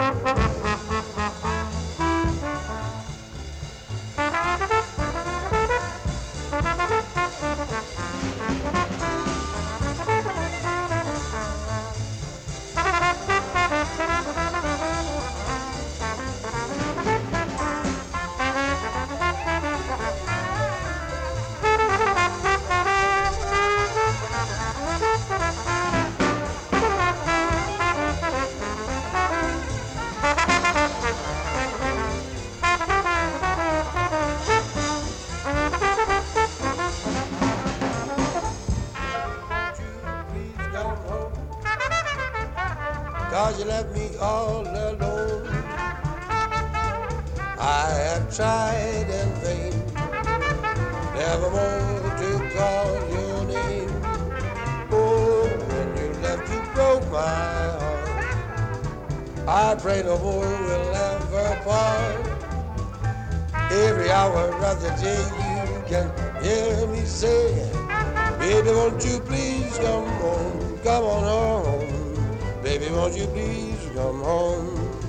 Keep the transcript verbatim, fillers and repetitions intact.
Cause you left me all alone. I have tried in vain, nevermore to call your name. Oh, when you left, you broke my heart. I pray no more we'll ever part. Every hour of the day you can hear me say, baby, won't you please come home, come on home. Baby, won't you please come home?